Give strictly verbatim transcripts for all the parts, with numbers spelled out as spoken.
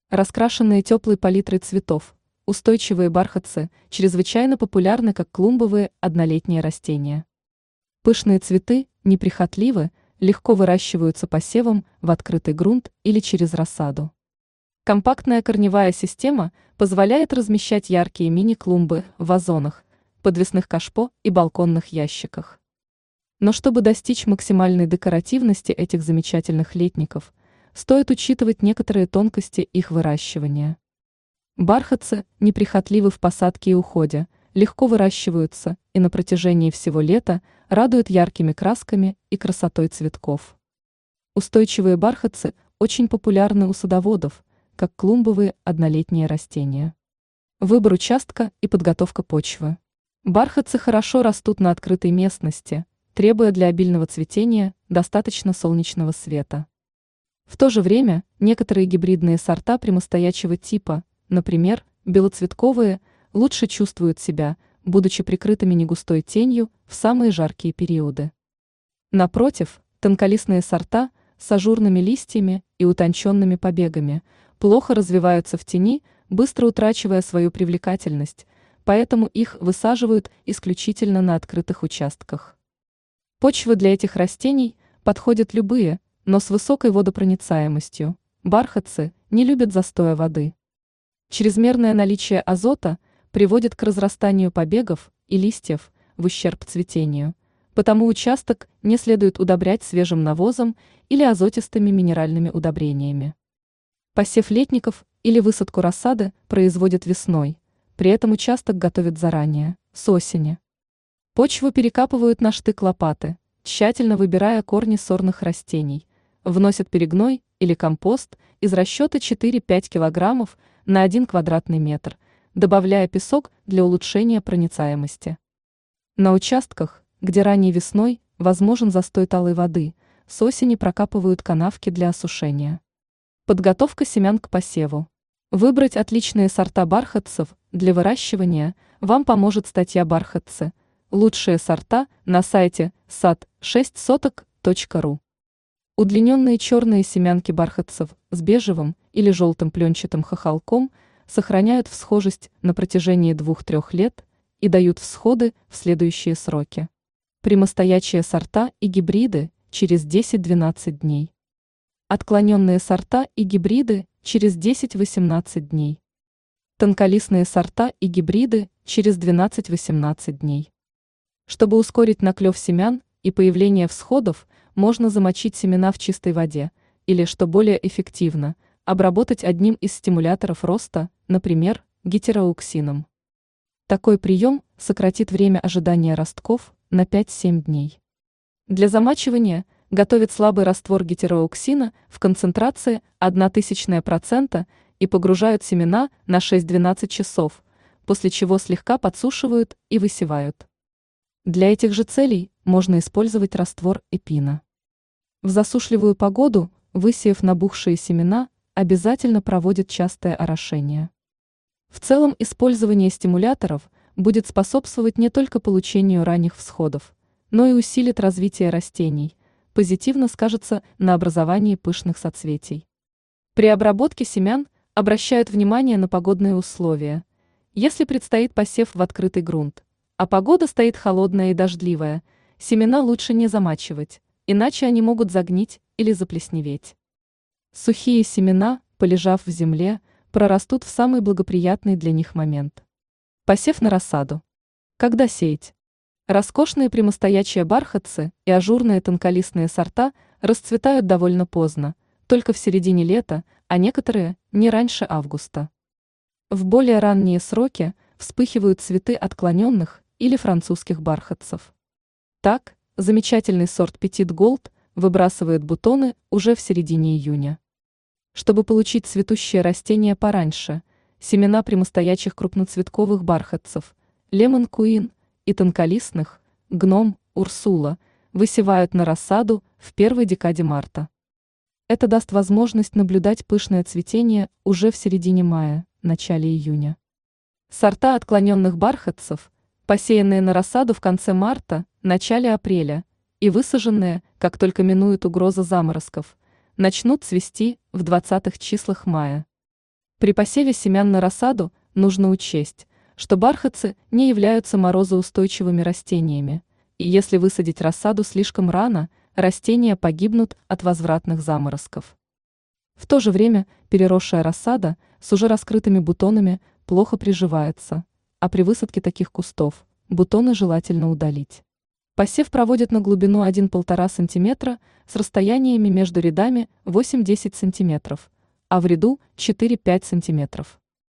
Раскрашенные теплой палитрой цветов, устойчивые бархатцы чрезвычайно популярны как клумбовые однолетние растения. Пышные цветы неприхотливы, легко выращиваются посевом в открытый грунт или через рассаду. Компактная корневая система позволяет размещать яркие мини-клумбы в вазонах, подвесных кашпо и балконных ящиках. Но чтобы достичь максимальной декоративности этих замечательных летников, стоит учитывать некоторые тонкости их выращивания. Бархатцы неприхотливы в посадке и уходе, легко выращиваются и на протяжении всего лета радуют яркими красками и красотой цветков. Устойчивые бархатцы очень популярны у садоводов, как клумбовые однолетние растения. Выбор участка и подготовка почвы. Бархатцы хорошо растут на открытой местности, требуя для обильного цветения достаточно солнечного света. В то же время некоторые гибридные сорта прямостоячего типа, например, белоцветковые, лучше чувствуют себя, будучи прикрытыми негустой тенью в самые жаркие периоды. Напротив, тонколистные сорта с ажурными листьями и утонченными побегами плохо развиваются в тени, быстро утрачивая свою привлекательность, поэтому их высаживают исключительно на открытых участках. Почвы для этих растений подходят любые, но с высокой водопроницаемостью. Бархатцы не любят застоя воды. Чрезмерное наличие азота приводит к разрастанию побегов и листьев в ущерб цветению, потому участок не следует удобрять свежим навозом или азотистыми минеральными удобрениями. Посев летников или высадку рассады производят весной, при этом участок готовят заранее, с осени. Почву перекапывают на штык лопаты, тщательно выбирая корни сорных растений, вносят перегной или компост из расчета четыре-пять килограммов на один квадратный метр, добавляя песок для улучшения проницаемости. На участках, где ранней весной возможен застой талой воды, с осени прокапывают канавки для осушения. Подготовка семян к посеву. Выбрать отличные сорта бархатцев для выращивания вам поможет статья «Бархатцы. Лучшие сорта» на сайте сад шесть соток точка ру. Удлиненные черные семянки бархатцев с бежевым или желтым пленчатым хохолком сохраняют всхожесть на протяжении двух-трех лет и дают всходы в следующие сроки. Прямостоячие сорта и гибриды через десять-двенадцать дней. Отклоненные сорта и гибриды через десять-восемнадцать дней. Тонколистные сорта и гибриды через двенадцать-восемнадцать дней. Чтобы ускорить наклев семян и появление всходов, можно замочить семена в чистой воде или, что более эффективно, обработать одним из стимуляторов роста, например, гетероуксином. Такой прием сократит время ожидания ростков на пять-семь дней. Для замачивания готовят слабый раствор гетероуксина в концентрации одна тысячная процента и погружают семена на шесть-двенадцать часов, после чего слегка подсушивают и высевают. Для этих же целей можно использовать раствор эпина. В засушливую погоду, высеяв набухшие семена, обязательно проводят частое орошение. В целом использование стимуляторов будет способствовать не только получению ранних всходов, но и усилит развитие растений, позитивно скажется на образовании пышных соцветий. При обработке семян обращают внимание на погодные условия. Если предстоит посев в открытый грунт, а погода стоит холодная и дождливая, семена лучше не замачивать, иначе они могут загнить или заплесневеть. Сухие семена, полежав в земле, прорастут в самый благоприятный для них момент. Посев на рассаду. Когда сеять? Роскошные прямостоячие бархатцы и ажурные тонколистные сорта расцветают довольно поздно, только в середине лета, а некоторые не раньше августа. В более ранние сроки вспыхивают цветы отклоненных или французских бархатцев. Так, замечательный сорт Petit Gold выбрасывает бутоны уже в середине июня. Чтобы получить цветущее растение пораньше, семена прямостоячих крупноцветковых бархатцев, Lemon Queen и тонколистных, Гном, Урсула, высевают на рассаду в первой декаде марта. Это даст возможность наблюдать пышное цветение уже в середине мая, начале июня. Сорта отклоненных бархатцев, посеянные на рассаду в конце марта, начале апреля и высаженные, как только минует угроза заморозков, начнут цвести в двадцатых числах мая. При посеве семян на рассаду нужно учесть, что бархатцы не являются морозоустойчивыми растениями, и если высадить рассаду слишком рано, растения погибнут от возвратных заморозков. В то же время переросшая рассада с уже раскрытыми бутонами плохо приживается, а при высадке таких кустов бутоны желательно удалить. Посев проводят на глубину один-полтора см с расстояниями между рядами восемь-десять см, а в ряду четыре-пять см.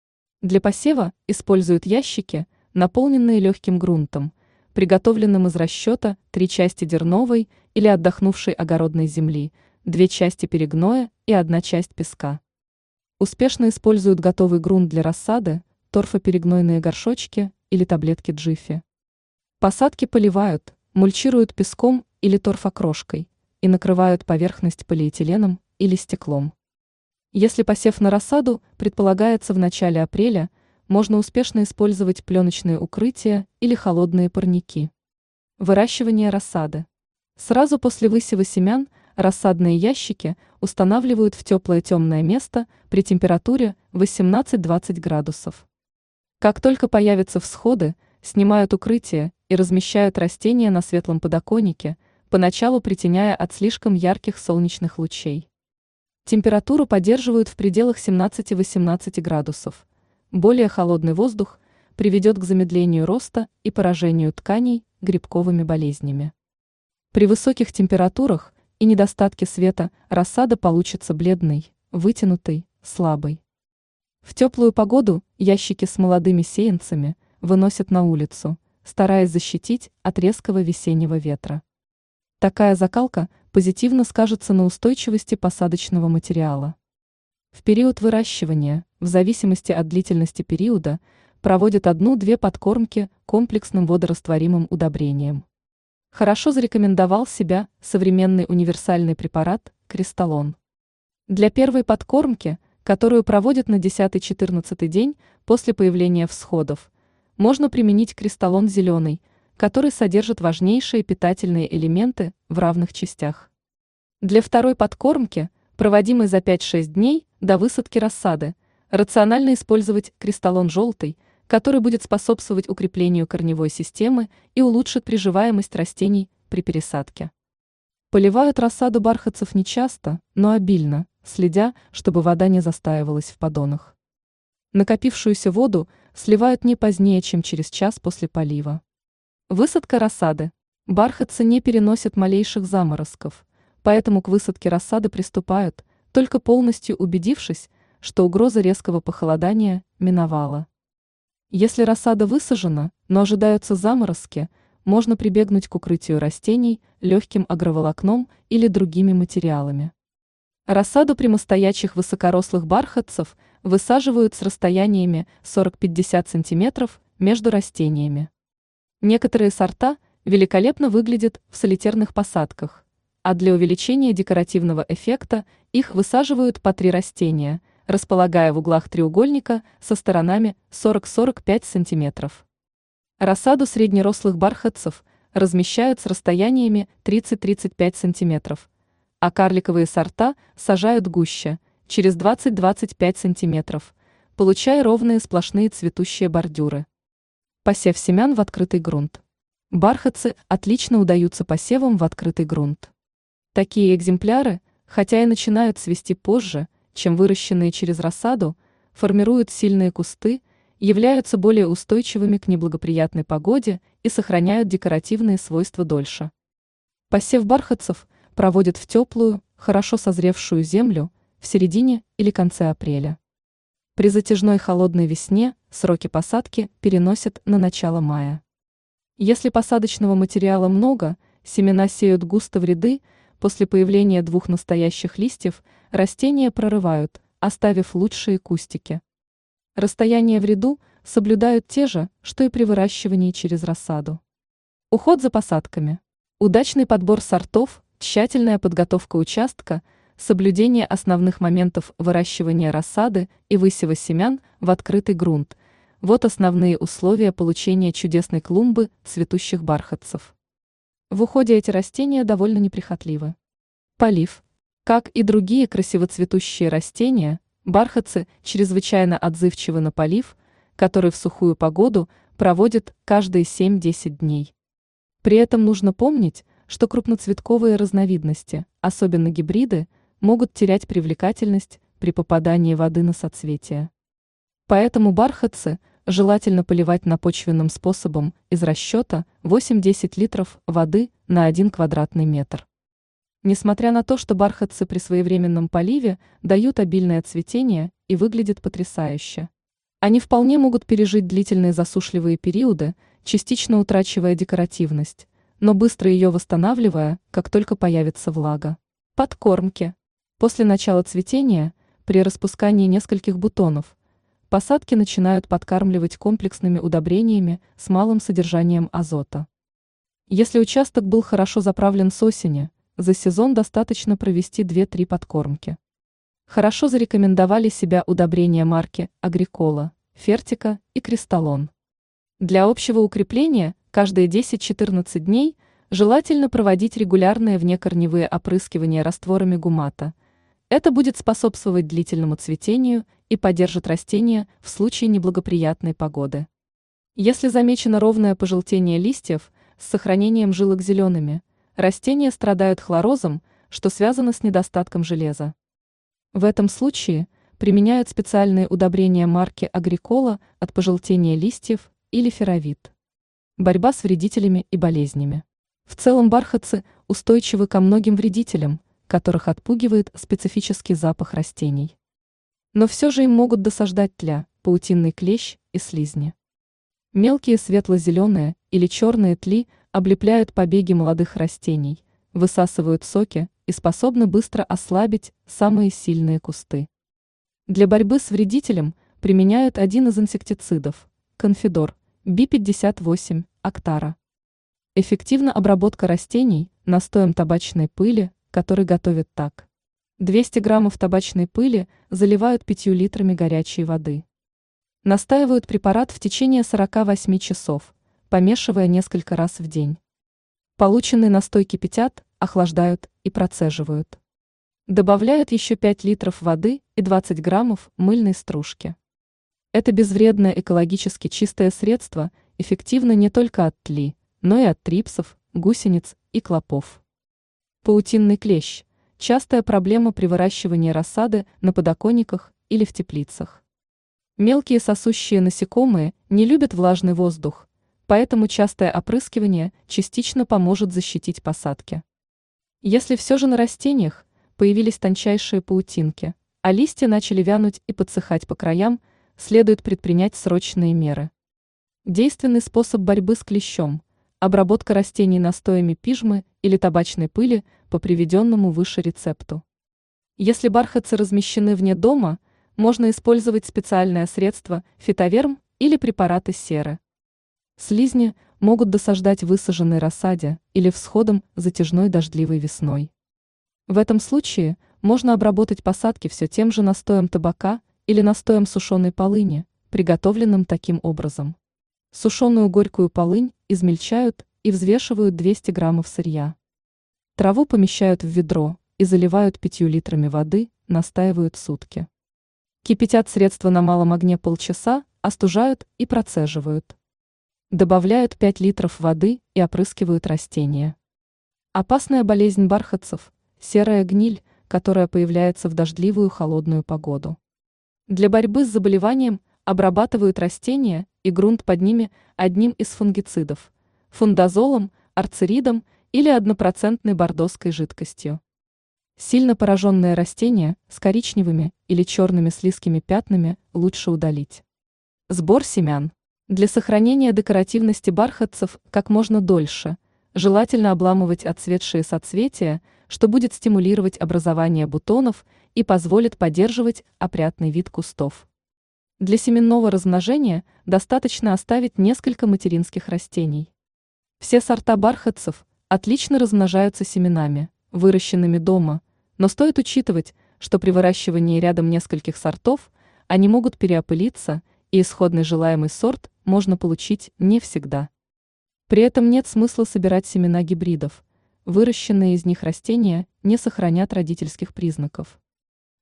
Для посева используют ящики, наполненные легким грунтом, приготовленным из расчета три части дерновой или отдохнувшей огородной земли, две части перегноя и одна часть песка. Успешно используют готовый грунт для рассады, торфоперегнойные горшочки или таблетки джифи. Посадки поливают, мульчируют песком или торфокрошкой и накрывают поверхность полиэтиленом или стеклом. Если посев на рассаду предполагается в начале апреля, можно успешно использовать пленочные укрытия или холодные парники. Выращивание рассады. Сразу после высева семян рассадные ящики устанавливают в теплое темное место при температуре восемнадцать-двадцать градусов. Как только появятся всходы, снимают укрытие и размещают растения на светлом подоконнике, поначалу притеняя от слишком ярких солнечных лучей. Температуру поддерживают в пределах семнадцати-восемнадцати градусов. Более холодный воздух приведет к замедлению роста и поражению тканей грибковыми болезнями. При высоких температурах и недостатке света рассада получится бледной, вытянутой, слабой. В теплую погоду ящики с молодыми сеянцами выносят на улицу, стараясь защитить от резкого весеннего ветра. Такая закалка позитивно скажется на устойчивости посадочного материала. В период выращивания, в зависимости от длительности периода, проводят одну-две подкормки комплексным водорастворимым удобрением. Хорошо зарекомендовал себя современный универсальный препарат «Кристаллон». Для первой подкормки, которую проводят на десятый-четырнадцатый день после появления всходов, можно применить «Кристаллон зеленый», который содержит важнейшие питательные элементы в равных частях. Для второй подкормки, проводимой за пять-шесть дней до высадки рассады, рационально использовать «Кристаллон желтый», который будет способствовать укреплению корневой системы и улучшит приживаемость растений при пересадке. Поливают рассаду бархатцев нечасто, но обильно, следя, чтобы вода не застаивалась в поддонах. Накопившуюся воду сливают не позднее, чем через час после полива. Высадка рассады. Бархатцы не переносят малейших заморозков, поэтому к высадке рассады приступают, только полностью убедившись, что угроза резкого похолодания миновала. Если рассада высажена, но ожидаются заморозки, можно прибегнуть к укрытию растений легким агроволокном или другими материалами. Рассаду прямостоящих высокорослых бархатцев высаживают с расстояниями сорок-пятьдесят см между растениями. Некоторые сорта великолепно выглядят в солитерных посадках, а для увеличения декоративного эффекта их высаживают по три растения, располагая в углах треугольника со сторонами сорок-сорок пять см. Рассаду среднерослых бархатцев размещают с расстояниями тридцать-тридцать пять см, а карликовые сорта сажают гуще, через двадцать-двадцать пять см, получая ровные сплошные цветущие бордюры. Посев семян в открытый грунт. Бархатцы отлично удаются посевом в открытый грунт. Такие экземпляры, хотя и начинают цвести позже, чем выращенные через рассаду, формируют сильные кусты, являются более устойчивыми к неблагоприятной погоде и сохраняют декоративные свойства дольше. Посев бархатцев проводят в теплую, хорошо созревшую землю в середине или конце апреля. При затяжной холодной весне сроки посадки переносят на начало мая. Если посадочного материала много, семена сеют густо в ряды, после появления двух настоящих листьев растения прорывают, оставив лучшие кустики. Расстояние в ряду соблюдают те же, что и при выращивании через рассаду. Уход за посадками. Удачный подбор сортов, тщательная подготовка участка, соблюдение основных моментов выращивания рассады и высева семян в открытый грунт – вот основные условия получения чудесной клумбы цветущих бархатцев. В уходе эти растения довольно неприхотливы. Полив. Как и другие красиво цветущие растения, Бархатцы чрезвычайно отзывчивы на полив, который в сухую погоду проводят каждые семь-десять дней. При этом нужно помнить, что крупноцветковые разновидности, особенно гибриды, могут терять привлекательность при попадании воды на соцветия. Поэтому бархатцы желательно поливать напочвенным способом из расчета восемь-десять литров воды на один квадратный метр. Несмотря на то, что бархатцы при своевременном поливе дают обильное цветение и выглядят потрясающе, они вполне могут пережить длительные засушливые периоды, частично утрачивая декоративность, но быстро ее восстанавливая, как только появится влага. Подкормки. После начала цветения, при распускании нескольких бутонов, посадки начинают подкармливать комплексными удобрениями с малым содержанием азота. Если участок был хорошо заправлен с осени, за сезон достаточно провести две-три подкормки. Хорошо зарекомендовали себя удобрения марки Агрикола, Фертика и Кристаллон. Для общего укрепления каждые десять-четырнадцать дней желательно проводить регулярные внекорневые опрыскивания растворами гумата. Это будет способствовать длительному цветению и поддержит растения в случае неблагоприятной погоды. Если замечено ровное пожелтение листьев с сохранением жилок зелеными, растения страдают хлорозом, что связано с недостатком железа. В этом случае применяют специальные удобрения марки Агрикола от пожелтения листьев или феровит. Борьба с вредителями и болезнями. В целом бархатцы устойчивы ко многим вредителям, которых отпугивает специфический запах растений. Но все же им могут досаждать тля, паутинный клещ и слизни. Мелкие светло-зеленые или черные тли облепляют побеги молодых растений, высасывают соки и способны быстро ослабить самые сильные кусты. Для борьбы с вредителем применяют один из инсектицидов – Конфидор, би пятьдесят восемь, Актара. Эффективна обработка растений настоем табачной пыли, который готовят так. двести граммов табачной пыли заливают пятью литрами горячей воды. Настаивают препарат в течение сорока восьми часов, помешивая несколько раз в день. Полученный настой кипятят, охлаждают и процеживают. Добавляют еще пять литров воды и двадцать граммов мыльной стружки. Это безвредное экологически чистое средство эффективно не только от тли, но и от трипсов, гусениц и клопов. Паутинный клещ – частая проблема при выращивании рассады на подоконниках или в теплицах. Мелкие сосущие насекомые не любят влажный воздух, поэтому частое опрыскивание частично поможет защитить посадки. Если все же на растениях появились тончайшие паутинки, а листья начали вянуть и подсыхать по краям, следует предпринять срочные меры. Действенный способ борьбы с клещом – обработка растений настоями пижмы или табачной пыли по приведенному выше рецепту. Если бархатцы размещены вне дома, можно использовать специальное средство фитоверм или препараты серы. Слизни могут досаждать высаженной рассаде или всходам затяжной дождливой весной. В этом случае можно обработать посадки все тем же настоем табака или настоем сушеной полыни, приготовленным таким образом. Сушеную горькую полынь измельчают и взвешивают двести граммов сырья. Траву помещают в ведро и заливают пятью литрами воды, настаивают сутки. Кипятят средство на малом огне полчаса, остужают и процеживают. Добавляют пять литров воды и опрыскивают растения. Опасная болезнь бархатцев – серая гниль, которая появляется в дождливую холодную погоду. Для борьбы с заболеванием обрабатывают растения и грунт под ними одним из фунгицидов – фундазолом, арцеридом или однопроцентной бордоской жидкостью. Сильно пораженные растения с коричневыми или черными слизкими пятнами лучше удалить. Сбор семян. Для сохранения декоративности бархатцев как можно дольше желательно обламывать отцветшие соцветия, что будет стимулировать образование бутонов и позволит поддерживать опрятный вид кустов. Для семенного размножения достаточно оставить несколько материнских растений. Все сорта бархатцев отлично размножаются семенами, выращенными дома, но стоит учитывать, что при выращивании рядом нескольких сортов они могут переопылиться, и исходный желаемый сорт можно получить не всегда. При этом нет смысла собирать семена гибридов, выращенные из них растения не сохранят родительских признаков.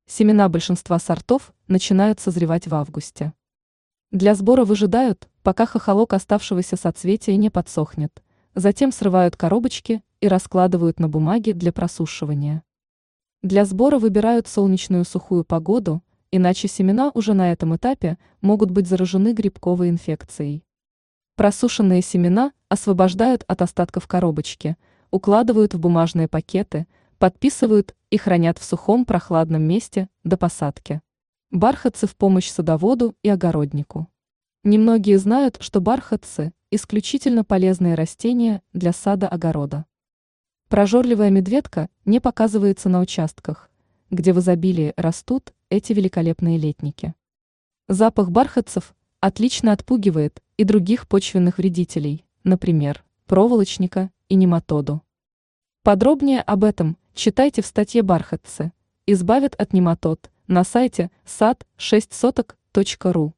Семена большинства сортов начинают созревать в августе. Для сбора выжидают, пока хохолок оставшегося соцветия не подсохнет, затем срывают коробочки и раскладывают на бумаге для просушивания. Для сбора выбирают солнечную сухую погоду, иначе семена уже на этом этапе могут быть заражены грибковой инфекцией. Просушенные семена освобождают от остатков коробочки, укладывают в бумажные пакеты, подписывают и хранят в сухом прохладном месте до посадки. Бархатцы в помощь садоводу и огороднику. Немногие знают, что бархатцы – исключительно полезные растения для сада-огорода. Прожорливая медведка не показывается на участках, где в изобилии растут эти великолепные летники. Запах бархатцев отлично отпугивает и других почвенных вредителей, например, проволочника и нематоду. Подробнее об этом читайте в статье «Бархатцы. Избавят от нематод» на сайте сад шесть соток точка ру.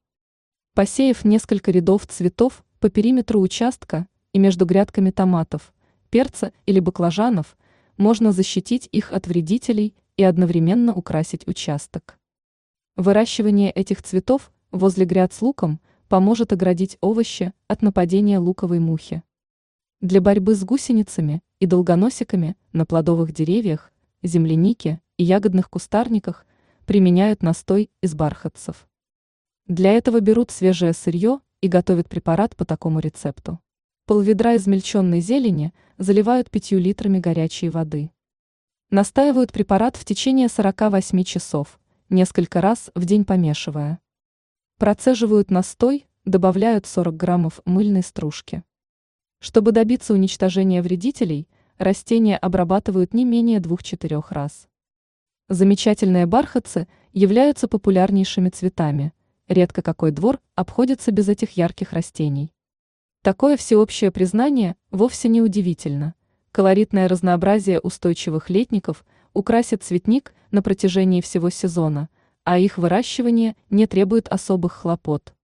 Посеяв несколько рядов цветов по периметру участка и между грядками томатов, перца или баклажанов, можно защитить их от вредителей и одновременно украсить участок. Выращивание этих цветов возле гряд с луком поможет оградить овощи от нападения луковой мухи. Для борьбы с гусеницами и долгоносиками на плодовых деревьях, землянике и ягодных кустарниках применяют настой из бархатцев. Для этого берут свежее сырье и готовят препарат по такому рецепту. Полведра измельченной зелени заливают пятью литрами горячей воды. Настаивают препарат в течение сорока восьми часов, несколько раз в день помешивая. Процеживают настой, добавляют сорок граммов мыльной стружки. Чтобы добиться уничтожения вредителей, растения обрабатывают не менее двух-четырех раз. Замечательные бархатцы являются популярнейшими цветами, редко какой двор обходится без этих ярких растений. Такое всеобщее признание вовсе не удивительно. Колоритное разнообразие устойчивых летников украсит цветник на протяжении всего сезона, а их выращивание не требует особых хлопот.